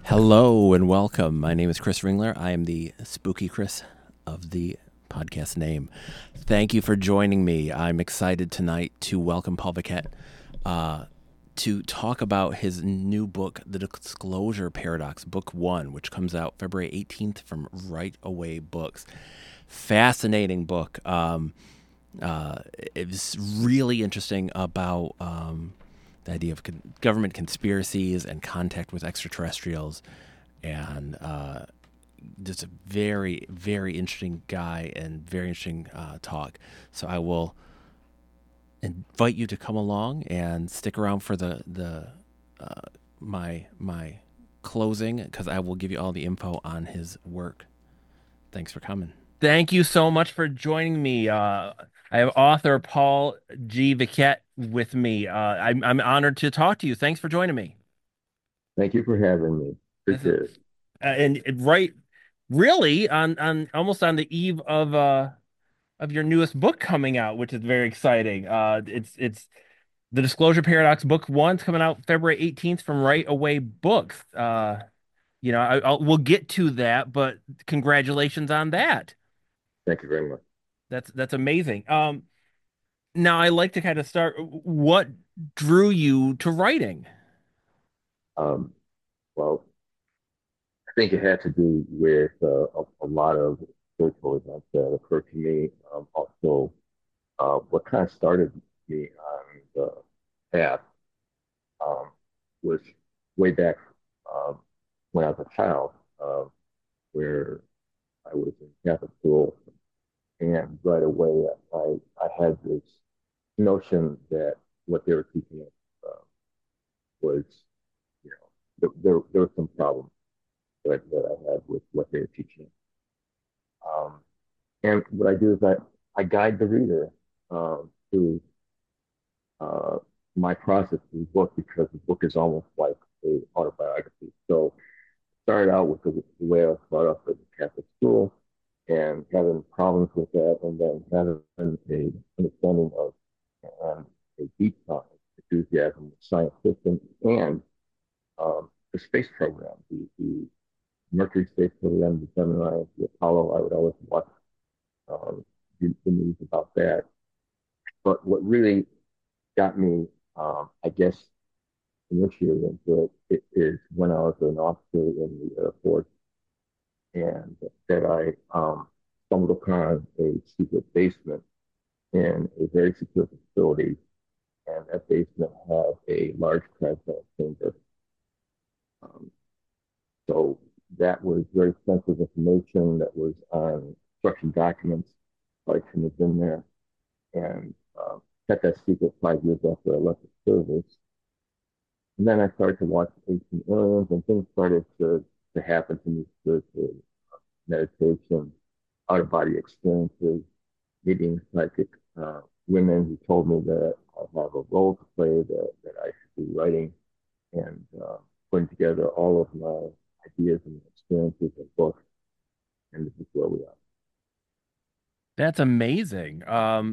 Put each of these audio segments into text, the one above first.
Hello and welcome. My name is Chris Ringler. I am the spooky Chris of the podcast name. Thank you for joining me. I'm excited tonight to welcome Paul Vaquette to talk about his new book, The Disclosure Paradox, Book One, which comes out February 18th from Right Away Books. Fascinating book. It was really interesting about the idea of government conspiracies and contact with extraterrestrials, and just a very, very interesting guy and very interesting talk. So I will invite you to come along and stick around for the my closing, because I will give you all the info on his work. Thanks for coming. Thank you so much for joining me. I have author Paul G. Vaquette with me. I'm honored to talk to you. Thanks for joining me. Thank you for having me. This is, Appreciate it. and right, really on almost on the eve of your newest book coming out, which is very exciting. It's The Disclosure Paradox, Book One's coming out February 18th from Right Away Books. We'll get to that, but congratulations on that. Thank you very much. That's amazing. Now I like to kind of start. What drew you to writing? Um, well, I think it had to do with a lot of spiritual events that occurred to me. Also, what kind of started me on the path um, was way back um, when I was a child, uh, where I was in Catholic school, and right away I had this notion that what they were teaching us was, you know, there was some problems that I had with what they were teaching. Um, and what I do is I guide the reader through uh, my process through the book, because the book is almost like a autobiography. So started out with the way I was brought up at the Catholic school and having problems with that, and then having a understanding of and a deep enthusiasm with science fiction and the space program, the Mercury space program, the Gemini, the Apollo. I would always watch um, the news about that. But what really got me, I guess, initiated into it is when I was an officer in the Air Force, and that I stumbled upon a secret basement in a very secure facility, and that basement had a large cryogenic chamber. Um, so that was very sensitive information that was on construction documents. Probably shouldn't have been there. And kept that secret 5 years after I left the service. And then I started to watch Ancient Aliens, and things started to happen to me spiritually. Meditation, out of body experiences, meeting psychic women who told me that I have a role to play, that I should be writing, and putting together all of my ideas and experiences in books. And this is where we are. That's amazing.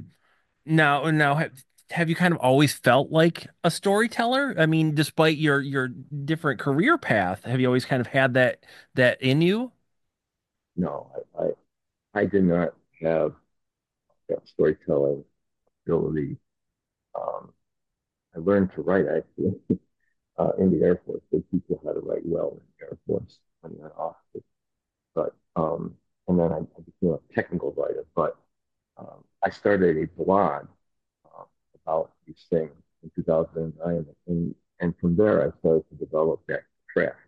Now, have you kind of always felt like a storyteller? I mean, despite your different career path, have you always kind of had that in you? No, I did not have that storytelling ability. Um, I learned to write actually in the Air Force. They teach you how to write well in the Air Force when you're an officer. But and then I became a technical writer. But I started a blog uh, about these things in 2009, and from there I started to develop that craft.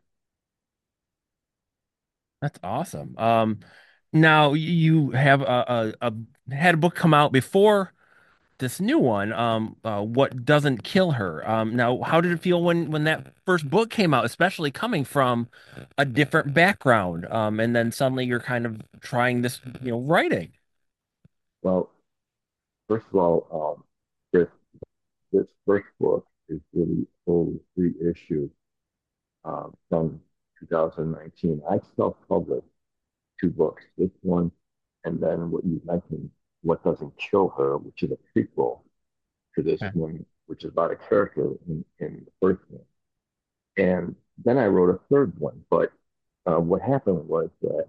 That's awesome. Now you have had a book come out before this new one, What Doesn't Kill Her. Now, how did it feel when that first book came out, especially coming from a different background, and then suddenly you're kind of trying this, writing? Well, first of all, this first book is really only 3 issues from 2019. I self-published 2 books, this one, and then what you mentioned, What Doesn't Kill Her, which is a prequel to this Okay. one, which is about a character in the first one. And then I wrote a third one, but what happened was that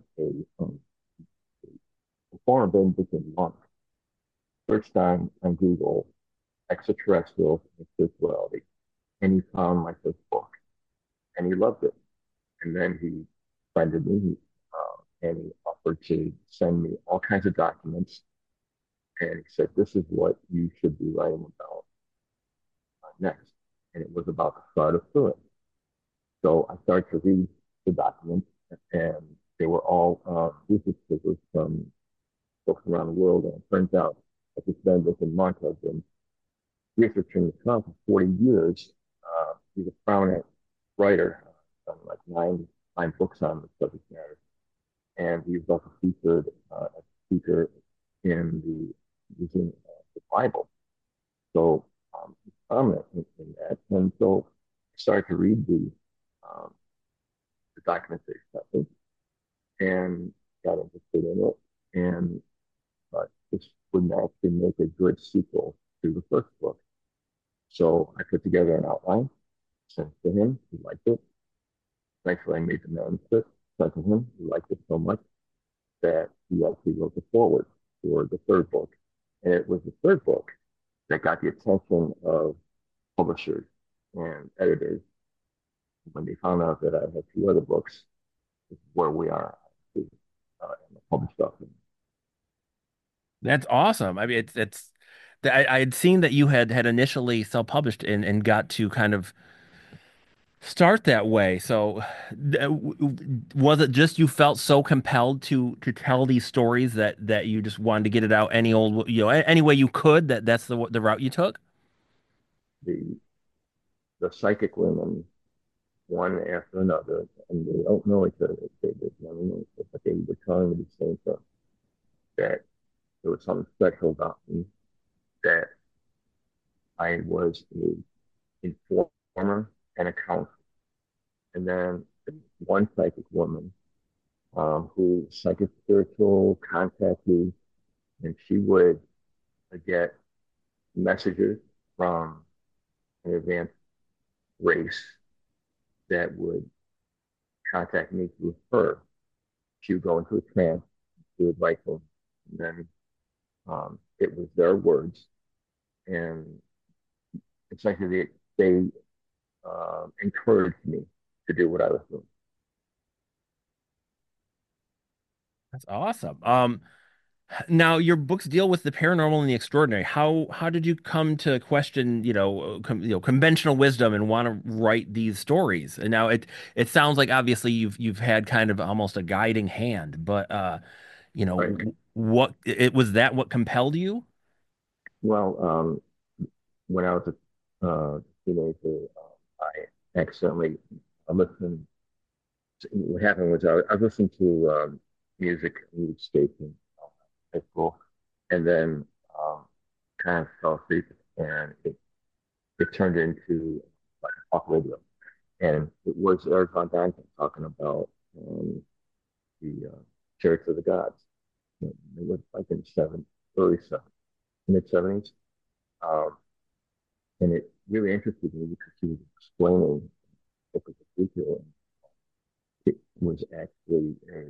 a foreign Benedict monk searched on Google extraterrestrials and spirituality, and he found my first book, and he loved it. And then he friended me, and he offered to send me all kinds of documents, and he said, "This is what you should be writing about next." And it was about the start of Pruitt. So I started to read the documents, and they were all research papers from folks around the world. And it turns out that this Benedict Monk has been researching the town for 40 years. He's a prominent writer, like nine books on the subject matter. And he was also featured as a speaker in the using the Bible. So he's prominent in that. And so I started to read the documents they accepted and got interested in it. And this would actually make a good sequel to the first book. So I put together an outline, sent it to him. He liked it. Thankfully, I made the manuscript, sent to him. He liked it so much that he actually wrote the foreword for the third book. And it was the third book that got the attention of publishers and editors when they found out that I had two other books. This is where we are in the published stuff. That's awesome. I mean, it's I had seen that you had initially self-published and got to kind of start that way. So, was it just you felt so compelled to tell these stories that you just wanted to get it out any old, any way you could, that's the route you took? The the psychic women, one after another, and they don't know each other. They never know each other, but they were telling me the same thing, that there was something special about me, that I was a informer and a counselor. And then one psychic woman who psychic spiritual contactee, and she would get messages from an advanced race that would contact me through her. She would go into a trance, she would write them, and then it was their words, and essentially they encouraged me to do what I was doing. That's awesome. Now your books deal with the paranormal and the extraordinary. How did you come to question, conventional wisdom and want to write these stories? And now it sounds like obviously you've had kind of almost a guiding hand, but Right. what it was that what compelled you? Well, when I was a teenager, I accidentally listened. What happened was I was listening to music station high school, and then um, kind of fell asleep, and it turned into like talk radio, and it was Eric Von Däniken talking about the Chariots of the Gods. It was like in early mid '70s, um, and it really interested me because he was explaining what was the future. It was actually a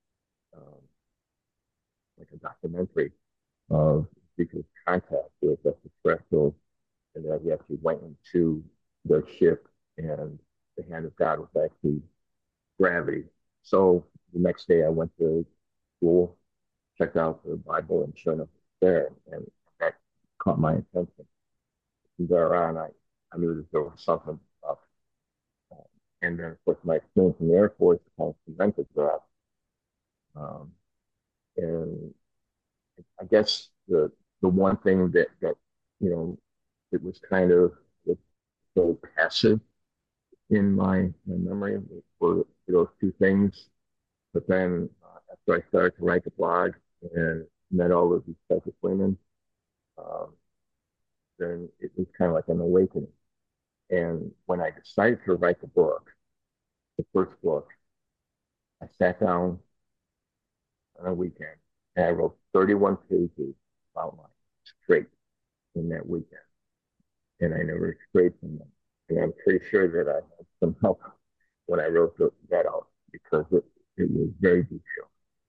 like a documentary of Beaker's contact with extraterrestrials, and that he actually went into the ship, and the hand of God was actually gravity. So the next day I went to school, checked out the Bible, and sure enough, it's there, and that caught my attention. From there on, I knew that there was something up. And then, of course, my experience in the Air Force kind of cemented that. Um, and I guess the one thing that you know it was kind of so passive in my memory were those two things. But then after I started to write the blog and met all of these psychic women, um, then it was kind of like an awakening. And when I decided to write the book, the first book, I sat down on a weekend and I wrote 31 pages about my straight in that weekend. And I never strayed from them. And I'm pretty sure that I had some help when I wrote that out because it was very detailed.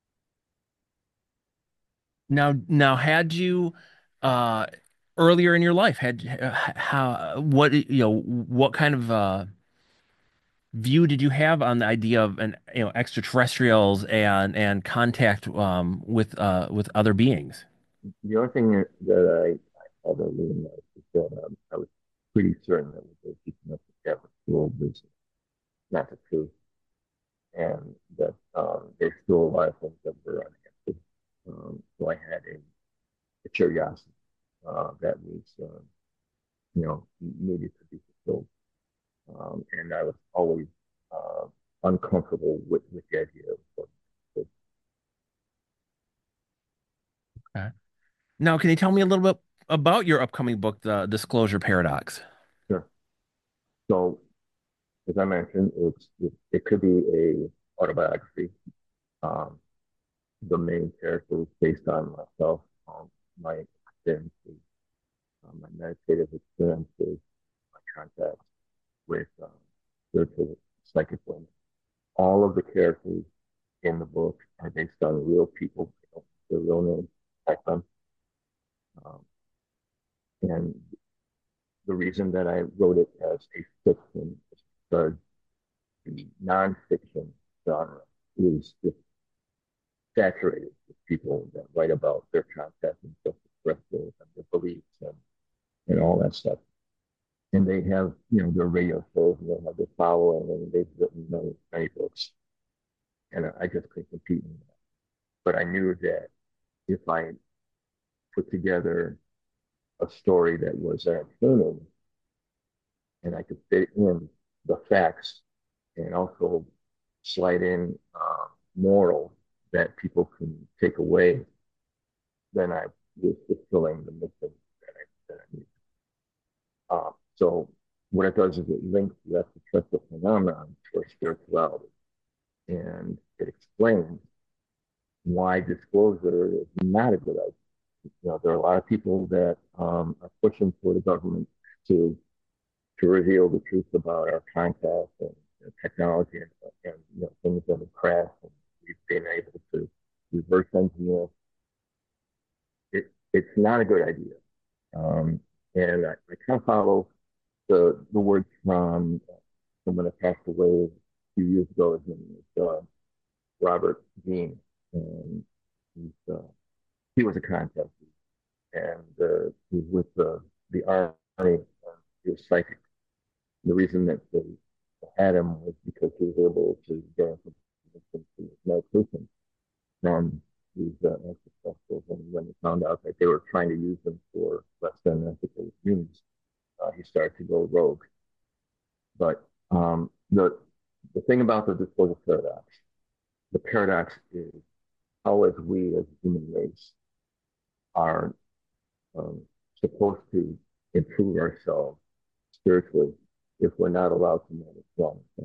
Now, had you uh, earlier in your life had how what what kind of view did you have on the idea of an extraterrestrials and contact with other beings? The only thing I ever realized is that I was pretty certain that what they were teaching us at Catholic school was not the truth, and that there's still a lot of things that were unanswered. So I had a curiosity that was, needed to be fulfilled. And I was always uh, uncomfortable with the idea of what. Okay. Now, can you tell me a little bit about your upcoming book, The Disclosure Paradox? Sure. So, as I mentioned, it could be a autobiography. Um, the main character is based on myself, my experiences, my meditative experiences, my contacts with spiritual psychic women. All of the characters in the book are based on real people, their real names, like them. Um, and the reason that I wrote it as a fiction is because the nonfiction genre is just saturated with people that write about their concepts and self-expression and their beliefs and all that stuff. And they have, their radio shows and they have their following and they've written many, many books. And I just couldn't compete in that. But I knew that if I put together a story that was entertaining and I could fit in the facts and also slide in moral that people can take away, then I was fulfilling the mission that I need. So what it does is it links the extraterrestrial phenomenon to our spirituality, and it explains why disclosure is not a good idea. There are a lot of people that are pushing for the government to reveal the truth about our contact and technology and things that have crashed, and we've been able to reverse engineer. It's not a good idea. Um, and I kind of follow the words from someone that passed away a few years ago. His name was Robert Dean, and he was a contractor, and he was with the Army. He was psychic. The reason that they had him was because he was able to get information to meditation from these ancestors. And when they found out that they were trying to use them for less than ethical means, he started to go rogue. But the thing about the disclosure paradox, the paradox is how, as we as a human race are um, supposed to improve ourselves spiritually if we're not allowed to manage wrong things.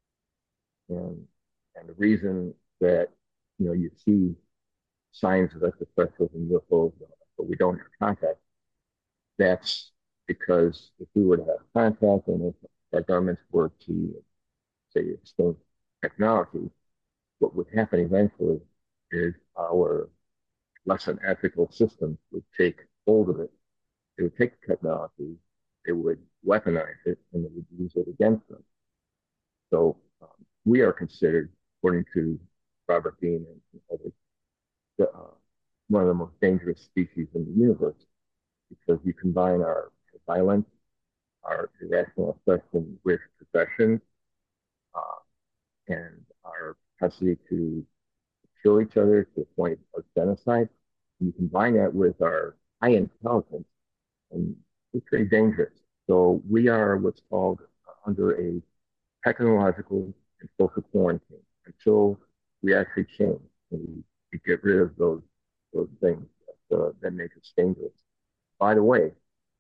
And the reason that you see signs of extraterrestrials and UFOs, but we don't have contact, that's because if we were to have contact and if our governments were to say extinct technology, what would happen eventually is our less than ethical systems would take hold of it. They would take the technology, they would weaponize it, and they would use it against them. So we are considered, according to Robert Dean and others, one of the most dangerous species in the universe because you combine our violence, our irrational oppression with possession, uh, and our capacity to kill each other to the point of genocide. And you combine that with our high intelligence, and it's very dangerous. So we are what's called under a technological and social quarantine until we actually change and we get rid of those things that make us dangerous. By the way,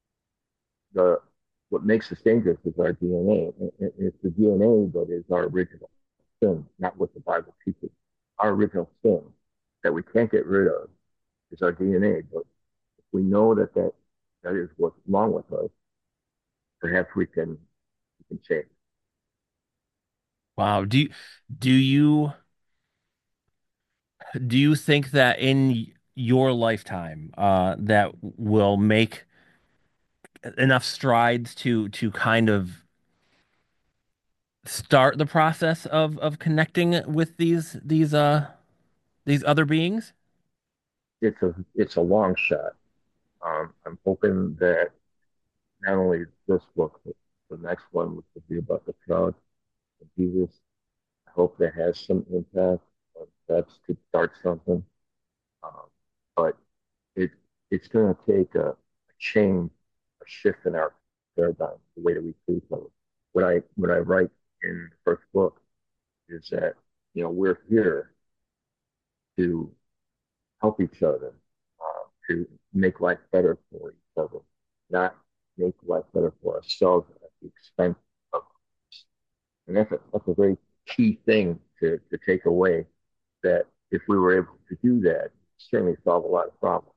the what makes us dangerous is our DNA. It's the DNA that is our original sin, not what the Bible teaches. Our original sin that we can't get rid of is our DNA. But if we know that is what's wrong with us, perhaps we can change. Wow. Do you do you think that in your lifetime that will make enough strides to kind of start the process of connecting with these other beings? It's a long shot. I'm hoping that not only this book, but the next one, which will be about the crowd of Jesus, I hope that has some impact. That's to start something. Um, but it it's going to take a change, a shift in our paradigm, the way that we see things. What I write in the first book is that we're here to help each other, to make life better for each other, not make life better for ourselves at the expense of others. And that's a very key thing to take away. That if we were able to do that, certainly solve a lot of problems.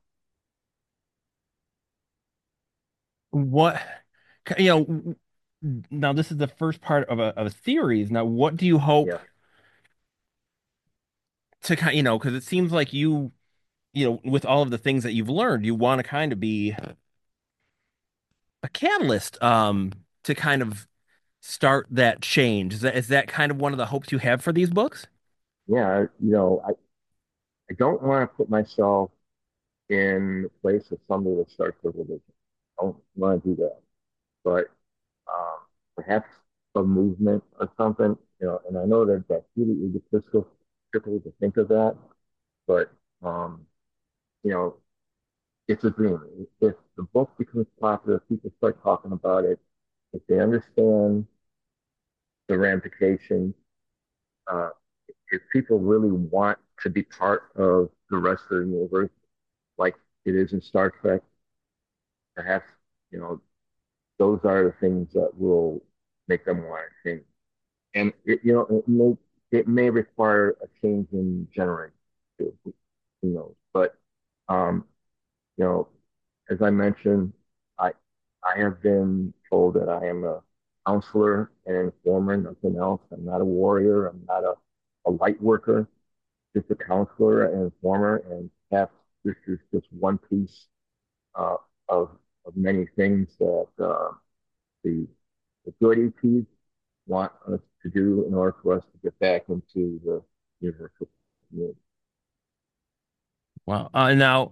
What you know now this is the first part of a series. Now, what do you hope Yeah, to kind because it seems like with all of the things that you've learned, you want to kind of be a catalyst to kind of start that change. Is that kind of one of the hopes you have for these books? yeah. I don't want to put myself in the place of somebody that starts a religion. I don't want to do that. But perhaps a movement or something, and I know that that's really egotistical to think of that, but um, you know, it's a dream. If the book becomes popular, people start talking about it, if they understand the ramifications, uh, if people really want to be part of the rest of the universe, like it is in Star Trek, perhaps, you know, those are the things that will make them want to change. And it may require a change in generation too, who knows? But um, you know, as I mentioned, I I have been told that I am a counselor and informer, nothing else. I'm not a warrior. I'm not a light worker, just a counselor and informer. And perhaps this is just one piece uh, of of many things that the the good EPs want us to do in order for us to get back into the universal community. Well, now,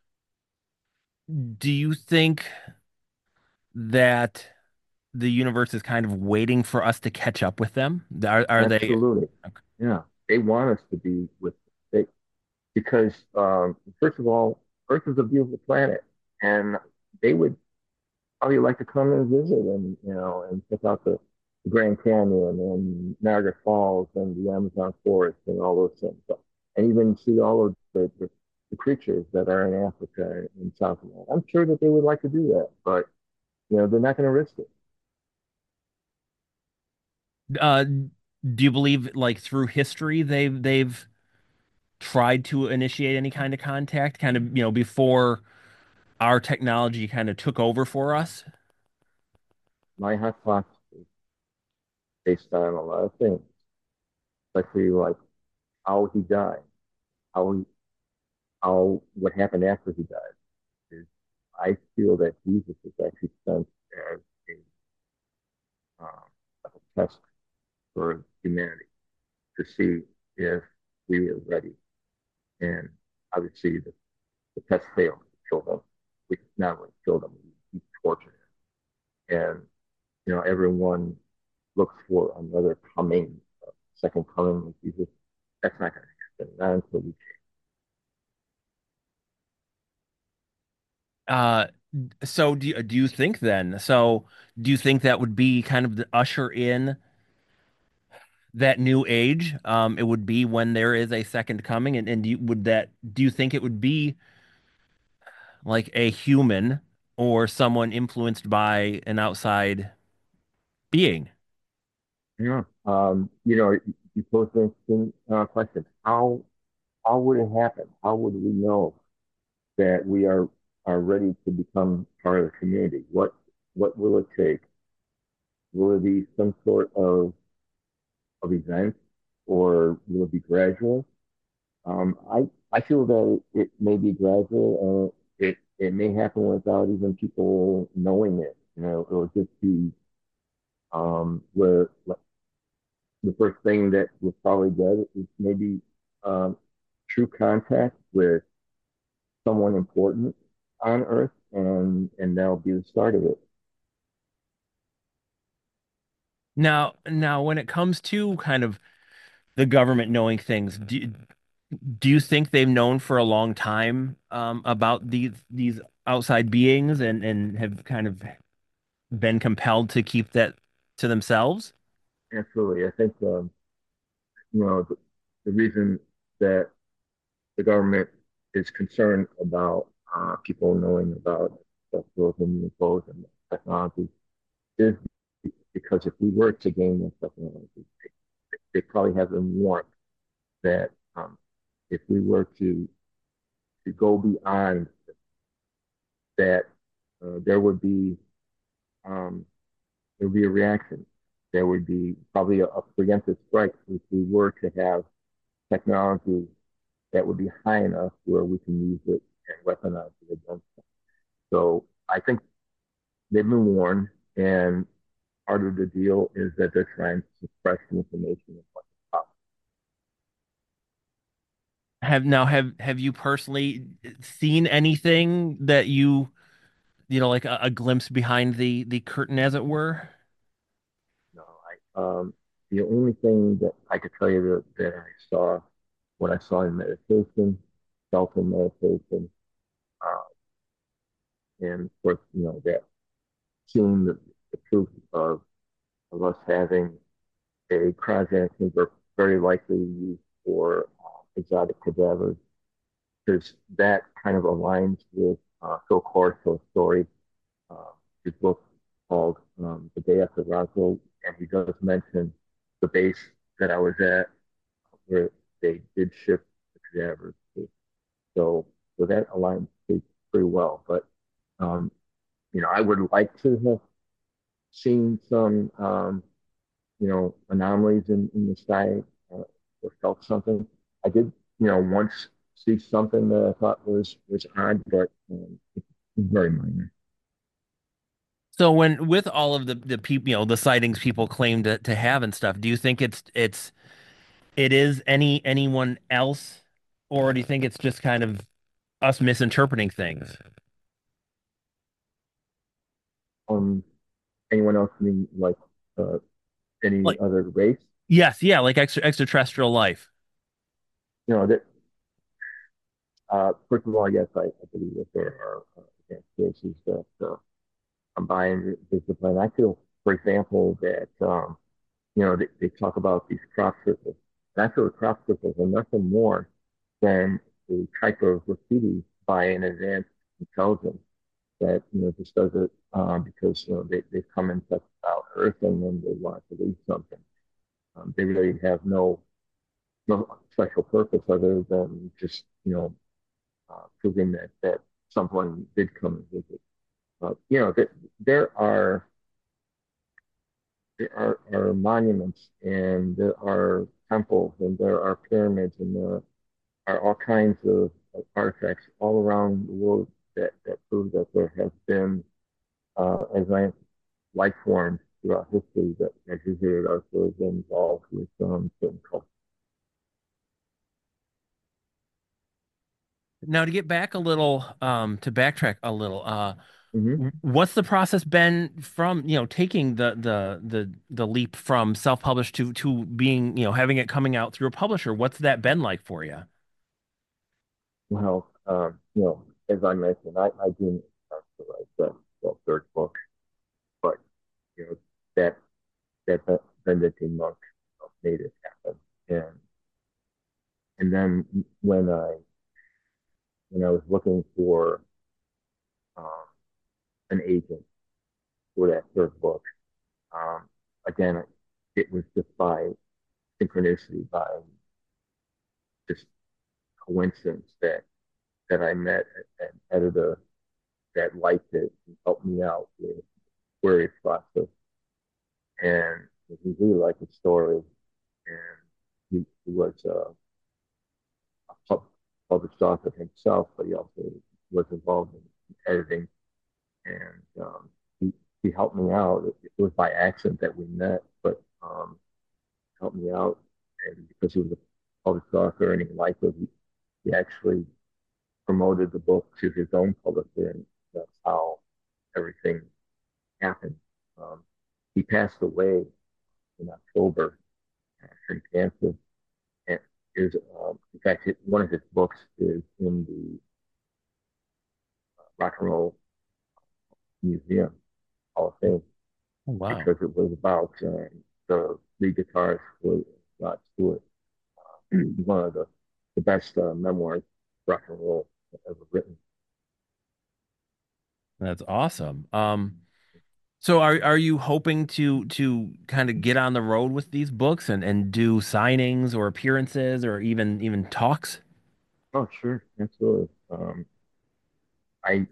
do you think that the universe is kind of waiting for us to catch up with them? Are they? Absolutely. Yeah. They want us to be with they because first of all, Earth is a beautiful planet and they would probably like to come and visit and check out the Grand Canyon and Niagara Falls and the Amazon forest and all those things. So, and even see all of the creatures that are in Africa and South America. I'm sure that they would like to do that, but they're not going to risk it. Uh, do you believe like through history they've tried to initiate any kind of contact, kind of before our technology kind of took over for us? My hypothesis is based on a lot of things, especially like how he died, how he, how what happened after he died. Is I feel that Jesus is actually sent as a test for humanity to see if we were ready. And obviously, the test failed to kill them. We not only killed them, we tortured them. And everyone looks for another coming, second coming of Jesus. That's not going to happen. Not until we Uh, so do you think then? So do you think that would be kind of the usher in that new age? It would be when there is a second coming, and do you think it would be like a human or someone influenced by an outside being? Yeah. You pose an interesting question. How would it happen? How would we know that we are ready to become part of the community? What will it take? Will it be some sort of of events, or will it be gradual? I feel that it may be gradual, and it may happen without even people knowing it. It'll just be where like, the first thing that we'll probably get is maybe um, true contact with someone important on Earth, and that'll be the start of it. Now, when it comes to kind of the government knowing things, do you think they've known for a long time about these outside beings and have kind of been compelled to keep that to themselves? Absolutely, I think the reason that the government is concerned about people knowing about UFOs and UFOs and technology is because if we were to gain this technology, they probably have been warned that if we were to go beyond that, there would be um, there would be a reaction. There would be probably a preemptive strike if we were to have technology that would be high enough where we can use it and weaponize it against them. So I think they've been warned, and part of the deal is that they're trying to suppress the information as much as possible. Have you personally seen anything that like a glimpse behind the curtain, as it were? No, the only thing that I could tell you that I saw, what I saw in meditation, felt in meditation, uh, and of course, that seeing the proof of us having a cryogenic chamber very likely used for exotic cadavers, because that kind of aligns with Phil Corso's story, uh, his book called The Day After Roswell, and he does mention the base that I was at where they did ship the cadavers to. So that aligns pretty well. But um, I would like to have seen some anomalies in the sky, or felt something. I did, once see something that I thought was odd, but it's very minor. So when with all of the people, the sightings people claim to have and stuff, do you think it is anyone else, or do you think it's just kind of us misinterpreting things? Um, Anyone else mean like uh, any Like, other race? yes, yeah, like extraterrestrial life. That first of all, yes, I believe that there are cases that combine discipline. I feel, for example, that they talk about these crop circles. And I feel the crop circles are nothing more than a type of graffiti by an advanced intelligence that just does it because they've come and checked out Earth and then they want to leave something. They really have no special purpose other than just proving that someone did come and visit. That there are there are monuments and there are temples and there are pyramids and there are all kinds of artifacts all around the world that prove that there has been advanced life forms throughout history that have visited us or been involved with certain cultures. Now to get back a little, to backtrack a little, Mm-hmm. what's the process been from, taking the leap from self-published to being, having it coming out through a publisher? What's that been like for you? Well, as I mentioned, I didn't start to write that third book, but you know that that Benedictine monk made it happen, and then when I was looking for um, an agent for that third book, um, again, it was just by synchronicity, by just coincidence that I met an editor that liked it and helped me out with query process, and he really liked the story. and he was a published author himself, but he also was involved in editing, and he helped me out. It was by accident that we met, but helped me out, and because he was a published author and he liked it, he actually promoted the book to his own publisher, and that's how everything happened. Um, he passed away in October from cancer, and is in fact one of his books is in the Rock and Roll Museum Hall of Fame Oh, wow. because it was about the lead guitarist for Rod Stewart, one of the best memoirs rock and roll ever written. That's awesome. So are you hoping to kind of get on the road with these books and do signings or appearances or even talks? Oh, sure, absolutely. I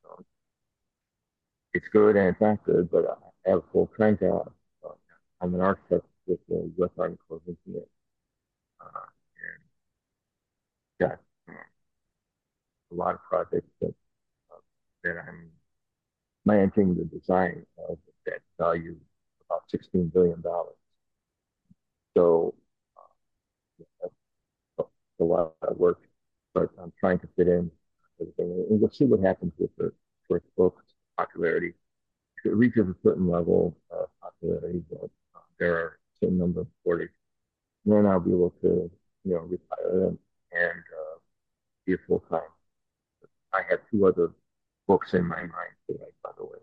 It's good and it's not good, but I have a full-time job. Uh, I'm an architect with the U.S. Army Corps of Engineers, and got a lot of projects that I'm managing the design of that value about $16 billion. So that's a lot of work, but I'm trying to fit in everything, and we'll see what happens with the first book's popularity. If it reaches a certain level of popularity, that there are a certain number of orders, then I'll be able to, retire them and be a full time. I have two other books in my mind to write, by the way.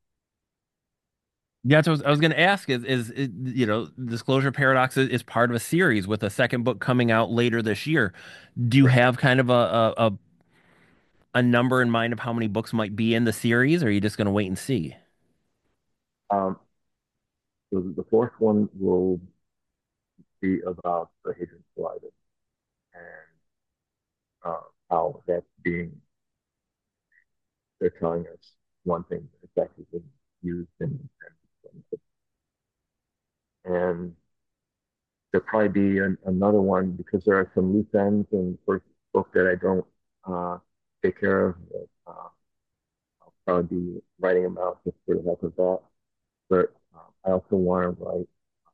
Yeah, that's what I was going to ask Disclosure Paradox is part of a series with a second book coming out later this year. Do you Right. have kind of a number in mind of how many books might be in the series, or are you just going to wait and see? Um, so the fourth one will be about the Hadron Collider and how that's being, they're telling us one thing, but it's actually being used and there'll probably be another one because there are some loose ends in the first book that I don't uh, take care of. I'll probably be writing them out just for the heck of that. But I also want to write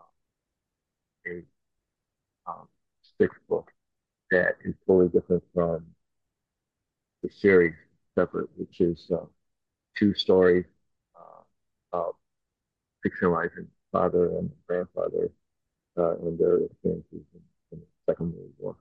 a sixth book that is totally different from the series separate, which is two stories about fictionalizing father and grandfather and their experiences in the Second World War.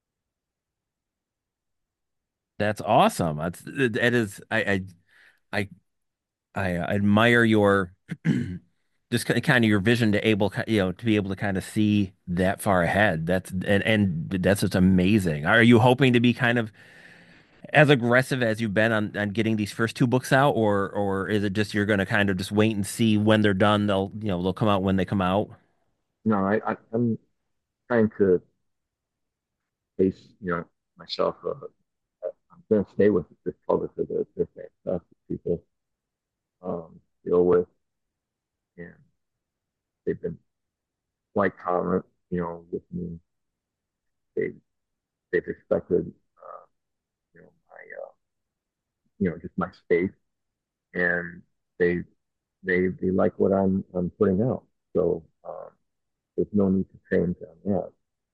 That's awesome. That is I I admire your just kind of your vision to to be able to kind of see that far ahead. And that's just amazing. Are you hoping to be kind of as aggressive as you've been on getting these first two books out, or is it just you're going to kind of just wait and see when they're done? They'll come out when they come out. No, I'm trying to pace, myself. I'm going to stay with this publisher. They're fantastic people to deal with, and they've been quite tolerant, with me. They they've respected, my just my space, and they they like what I'm putting out. So there's no need to change on that.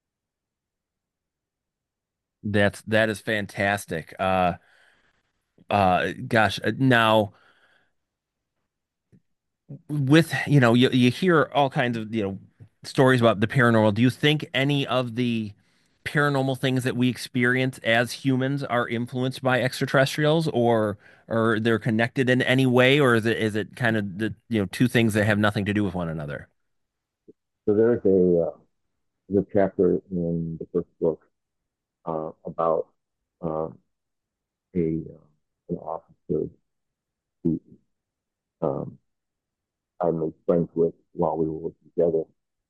That is fantastic. Gosh, now with you hear all kinds of stories about the paranormal. Do you think any of the paranormal things that we experience as humans are influenced by extraterrestrials, or they're connected in any way, or is it kind of the two things that have nothing to do with one another? So there's a chapter in the first book about um, an officer who um, I made friends with while we were working together,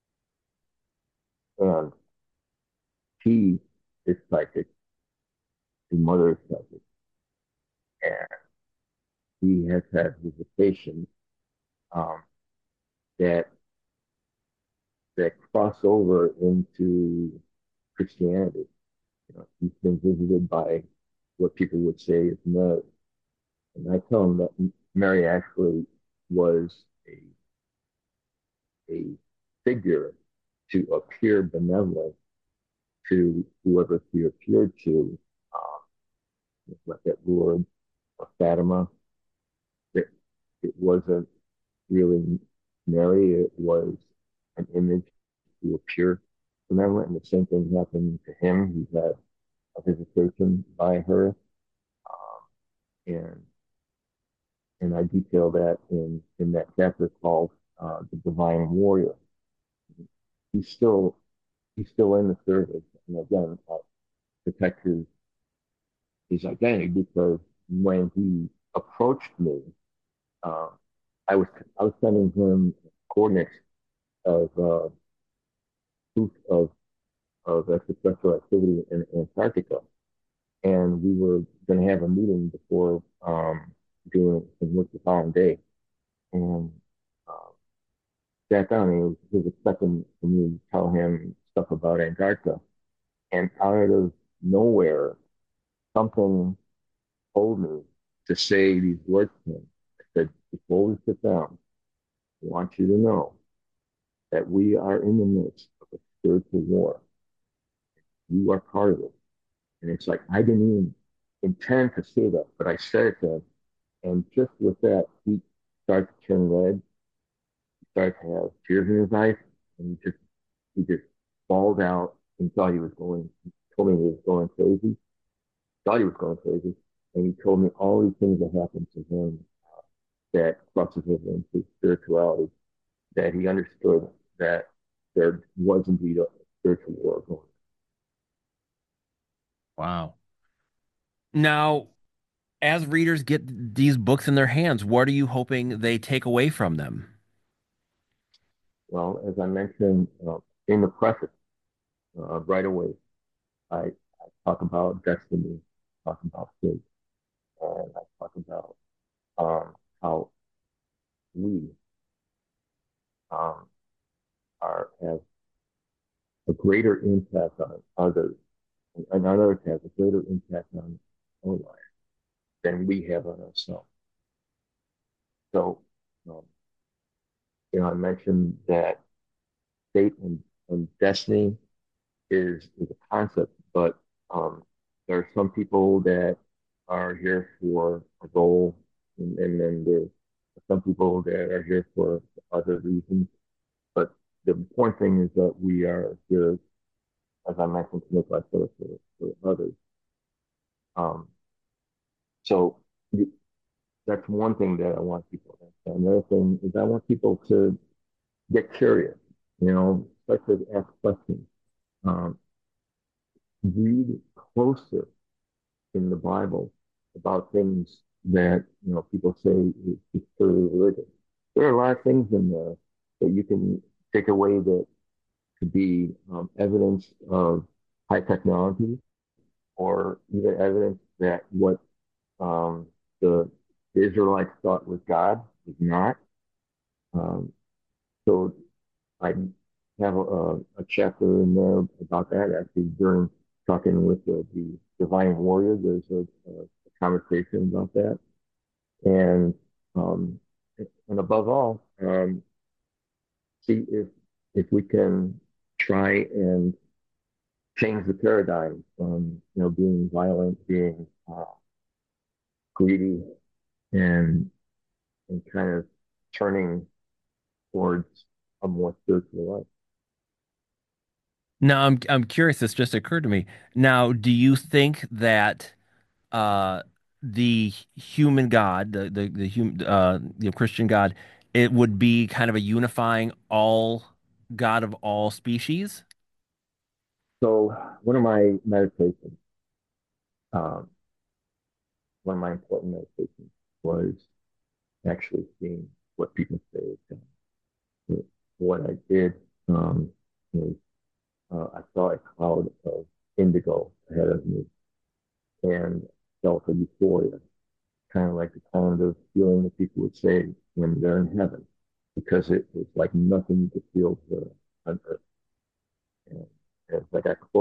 and he is psychic, his mother is psychic, and he has had visitations um, that that cross over into Christianity. He's been visited by what people would say is Mary. And I tell him that Mary actually was a figure to appear benevolent to whoever he appeared to, like that Lord of Fatima. It, it wasn't really Mary, it was an image to appear benevolent. And the same thing happened to him. He had a visitation by her. And I detail that in that chapter called The Divine Warrior. He's still he's still in the service, and again, protect his identity because when he approached me, uh, I was I was sending him coordinates of proof of extraterrestrial activity in Antarctica, and we were going to have a meeting before doing some work the following day, and uh, sat down and he was expecting me to tell him stuff about Antarctica, and out of nowhere, something told me to say these words to him. I said, before we sit down, I want you to know that we are in the midst of a spiritual war. You are part of it. And it's like, I didn't even intend to say that, but I said it to him. And just with that, he started to turn red. He started to have tears in his eyes. And he just bawled out and thought he was going, he told me he was going crazy, thought he was going crazy. And he told me all these things that happened to him that crosses over into spirituality, that he understood that there was indeed a spiritual war going on. Wow. Now, as readers get these books in their hands, what are you hoping they take away from them? Well, as I mentioned in the preface, right away, I talk about destiny, talk about fate, and I talk about how we um, have a greater impact on others, and others have a greater impact on our lives than we have on ourselves. So, um, I mentioned that fate and destiny is a concept, but there are some people that are here for a role, and then there's some people that are here for other reasons. But the important thing is that we are here, as I mentioned, to make life better for others. Um, so that's one thing that I want people to understand. Another thing is I want people to get curious, start to ask questions, um, read closer in the Bible about things that people say is purely religious. There are a lot of things in there that you can take away that could be evidence of high technology or even evidence that what um, the Israelites thought was God is not. Um, so I have a chapter in there about that actually during talking with the Divine Warrior. There's a conversation about that. And um, and above all, see if we can try and change the paradigm from being violent, being greedy, and kind of turning towards a more spiritual life. Now, I'm curious. This just occurred to me. Now, do you think that uh, the human God, Christian God, it would be kind of a unifying all God of all species? So one of my meditations, um, one of my important meditations was actually seeing what people say is God. What I did was I saw a cloud of indigo ahead of me and felt a euphoria, kind of like the kind of feeling that people would say when they're in heaven, because it was like nothing you could feel here on earth.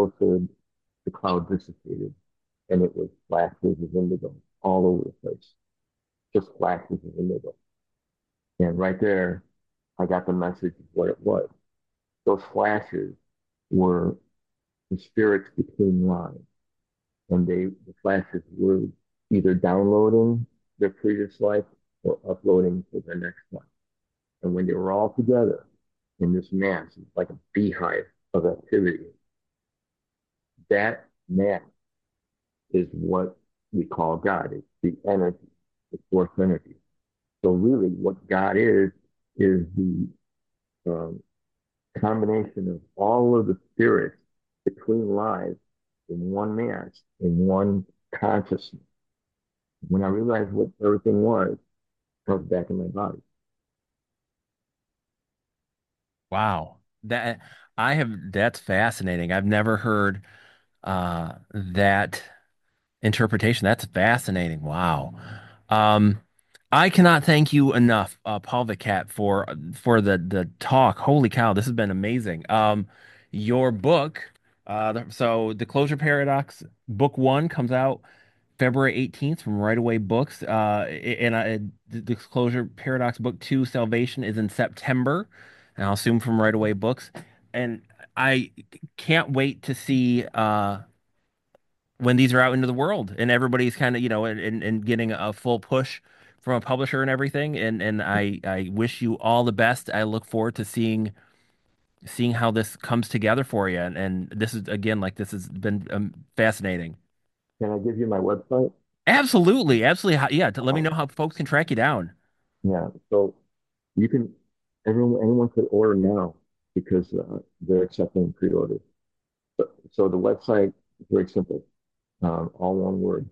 closer the cloud dissipated, and it was flashes of indigo all over the place, just flashes of indigo. And right there, I got the message of what it was. Those flashes were the spirits between lines, and the flashes were either downloading their previous life or uploading to their next life. And when they were all together in this mass, it's like a beehive of activity. That mass is what we call God. It's the energy, the source energy. So really, what God is the um, combination of all of the spirits between lives in one mass, in one consciousness. When I realized what everything was, I was back in my body. Wow. That's fascinating. I've never heard that interpretation. That's fascinating. Wow. Um, I cannot thank you enough, Paul Vicat, for the talk. Holy cow, this has been amazing. Your book, so The Closure Paradox, book one comes out February 18th from Right Away Books. The Disclosure Paradox Book 2, Salvation, is in September, and I'll assume from Right Away Books. And I can't wait to see when these are out into the world and everybody's kind of, and getting a full push from a publisher and everything. And I wish you all the best. I look forward to seeing how this comes together for you. And this is, again, like, this has been fascinating. Can I give you my website? Absolutely, absolutely. Yeah, to let me Uh, know how folks can track you down. yeah. So you can, anyone could order now because they're accepting pre-orders. So the website is very simple, all one word,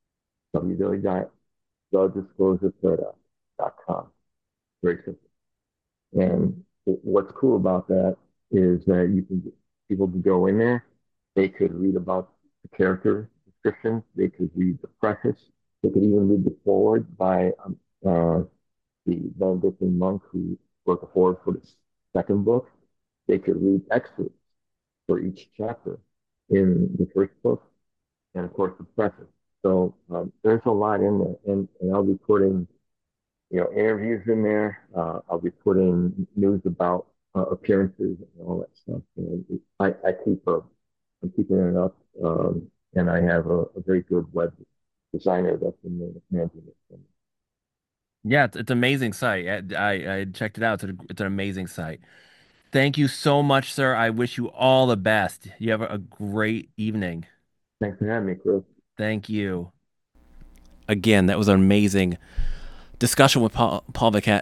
www.thedisclosureparadox.com. Very simple. And what's cool about that is that people can go in there, they could read about the character descriptions, they could read the preface, they could even read the foreword by the Benedictine monk who wrote the foreword for the second book. They could read excerpts for each chapter in the first book, and of course the preface. So there's a lot in there, and I'll be putting interviews in there. I'll be putting news about appearances and all that stuff. I'm keeping it up, and I have a very good web designer that's been managing it for me. Yeah, it's an amazing site. I checked it out. It's an amazing site. Thank you so much, sir. I wish you all the best. You have a great evening. Thanks for having me, Chris. Thank you. Again, that was an amazing discussion with Paul Vicat.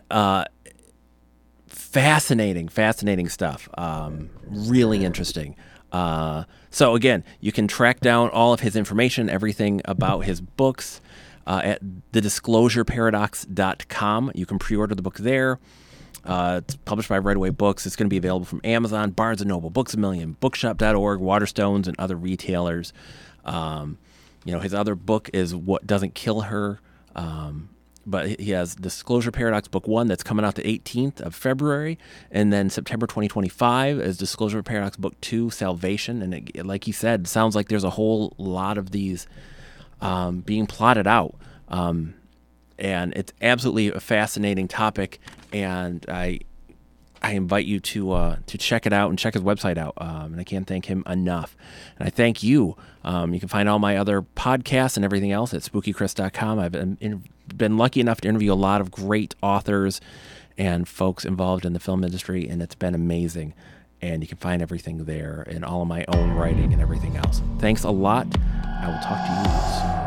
Fascinating stuff. Really interesting. So again, you can track down all of his information, everything about his books at thedisclosureparadox.com. You can pre-order the book there. It's published by Right Away Books. It's going to be available from Amazon, Barnes & Noble, Books A Million, Bookshop.org, Waterstones, and other retailers. His other book is What Doesn't Kill Her. But he has Disclosure Paradox Book 1 that's coming out the 18th of February. And then September 2025 is Disclosure Paradox Book 2, Salvation. And like he said, it sounds like there's a whole lot of these being plotted out. And it's absolutely a fascinating topic. And I invite you to check it out and check his website out. And I can't thank him enough. And I thank you. You can find all my other podcasts and everything else at spookychris.com. I've been lucky enough to interview a lot of great authors and folks involved in the film industry, and it's been amazing. And you can find everything there and all of my own writing and everything else. Thanks a lot. I will talk to you soon.